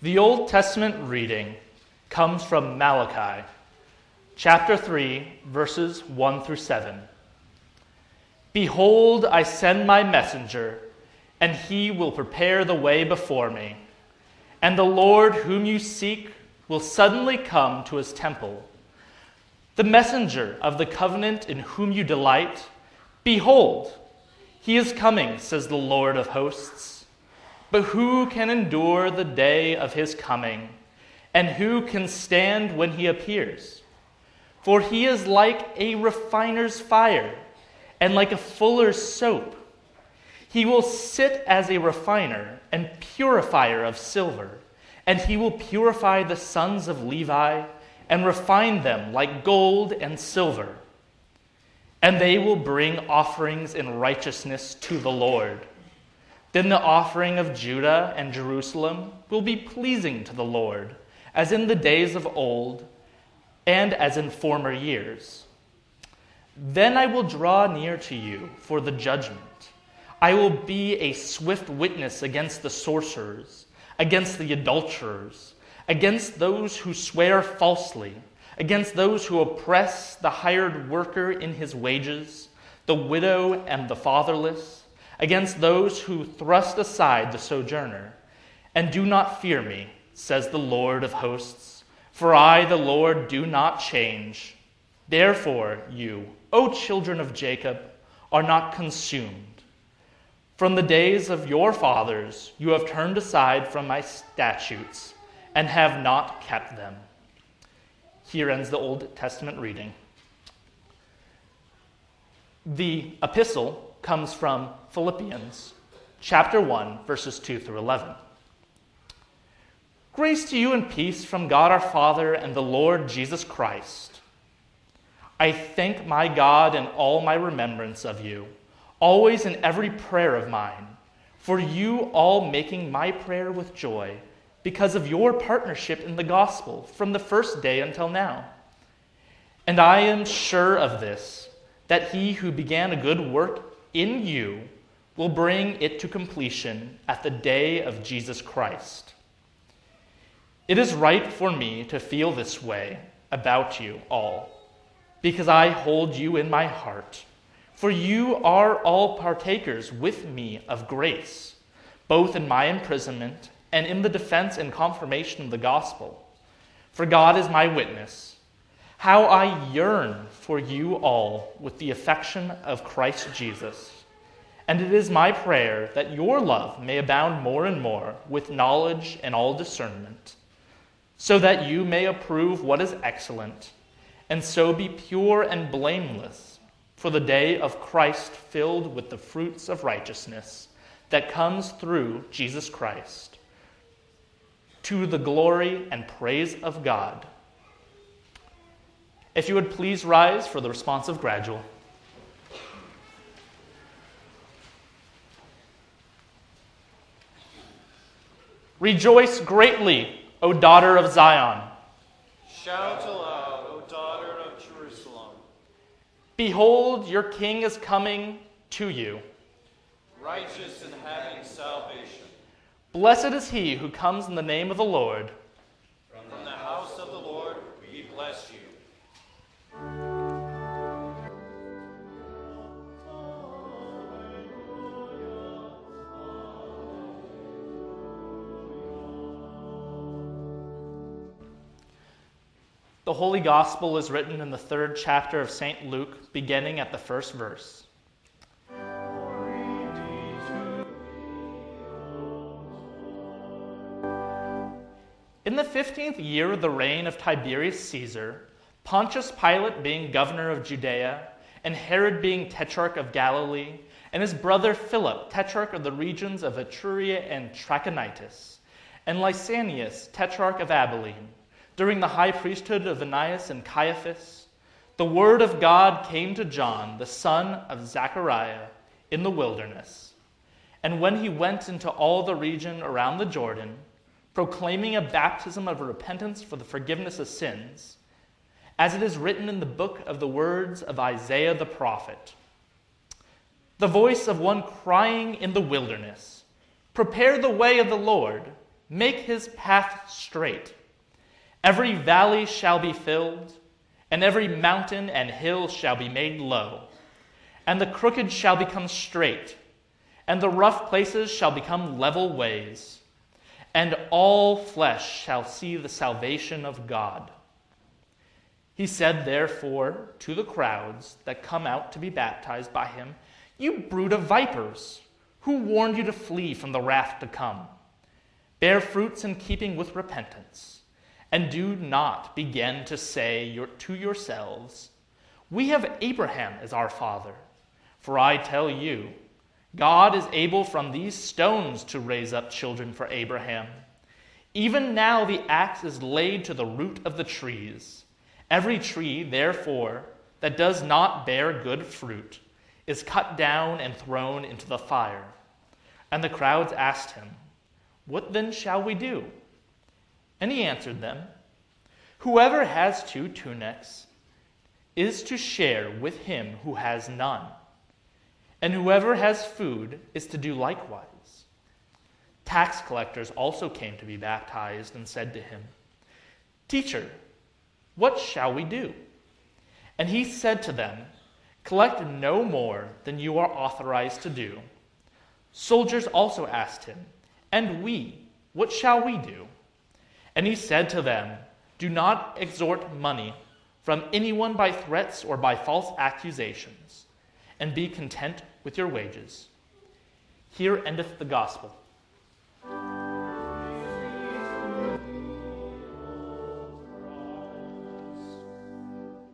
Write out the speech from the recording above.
The Old Testament reading comes from Malachi, chapter 3, verses 1 through 7. Behold, I send my messenger, and he will prepare the way before me. And the Lord whom you seek will suddenly come to his temple. The messenger of the covenant in whom you delight, behold, he is coming, says the Lord of hosts. But who can endure the day of his coming? And who can stand when he appears? For he is like a refiner's fire, and like a fuller's soap. He will sit as a refiner and purifier of silver, and he will purify the sons of Levi, and refine them like gold and silver. And they will bring offerings in righteousness to the Lord. Then the offering of Judah and Jerusalem will be pleasing to the Lord, as in the days of old, and as in former years. Then I will draw near to you for the judgment. I will be a swift witness against the sorcerers, against the adulterers, against those who swear falsely, against those who oppress the hired worker in his wages, the widow and the fatherless, against those who thrust aside the sojourner. And do not fear me, says the Lord of hosts, for I, the Lord, do not change. Therefore you, O children of Jacob, are not consumed. From the days of your fathers you have turned aside from my statutes and have not kept them. Here ends the Old Testament reading. The epistle comes from Philippians, chapter 1, verses 2 through 11. Grace to you and peace from God our Father and the Lord Jesus Christ. I thank my God in all my remembrance of you, always in every prayer of mine, for you all making my prayer with joy, because of your partnership in the gospel from the first day until now. And I am sure of this, that he who began a good work in you will bring it to completion at the day of Jesus Christ. It is right for me to feel this way about you all, because I hold you in my heart. For you are all partakers with me of grace, both in my imprisonment and in the defense and confirmation of the gospel. For God is my witness, how I yearn for you all with the affection of Christ Jesus. And it is my prayer that your love may abound more and more with knowledge and all discernment, so that you may approve what is excellent, and so be pure and blameless for the day of Christ, filled with the fruits of righteousness that comes through Jesus Christ, to the glory and praise of God. If you would please rise for the responsive gradual. Rejoice greatly, O daughter of Zion. Shout aloud, O daughter of Jerusalem. Behold, your king is coming to you. Righteous and having salvation. Blessed is he who comes in the name of the Lord. From the house of the Lord we bless you. The Holy Gospel is written in the 3rd chapter of St. Luke, beginning at the 1st verse. In the 15th year of the reign of Tiberius Caesar, Pontius Pilate being governor of Judea, and Herod being tetrarch of Galilee, and his brother Philip, tetrarch of the regions of Etruria and Trachonitis, and Lysanias, tetrarch of Abilene, during the high priesthood of Ananias and Caiaphas, the word of God came to John, the son of Zechariah, in the wilderness. And when he went into all the region around the Jordan, proclaiming a baptism of repentance for the forgiveness of sins, as it is written in the book of the words of Isaiah the prophet, the voice of one crying in the wilderness, "Prepare the way of the Lord, make his path straight. Every valley shall be filled, and every mountain and hill shall be made low. And the crooked shall become straight, and the rough places shall become level ways. And all flesh shall see the salvation of God. He said, therefore, to the crowds that come out to be baptized by him, You brood of vipers, who warned you to flee from the wrath to come? Bear fruits in keeping with repentance, and do not begin to say to yourselves, We have Abraham as our father. For I tell you, God is able from these stones to raise up children for Abraham. Even now the axe is laid to the root of the trees. Every tree, therefore, that does not bear good fruit is cut down and thrown into the fire. And the crowds asked him, What then shall we do? And he answered them, Whoever has 2 tunics is to share with him who has none. And whoever has food is to do likewise. Tax collectors also came to be baptized and said to him, Teacher, what shall we do? And he said to them, Collect no more than you are authorized to do. Soldiers also asked him, And we, what shall we do? And he said to them, Do not extort money from anyone by threats or by false accusations, and be content with your wages. Here endeth the gospel.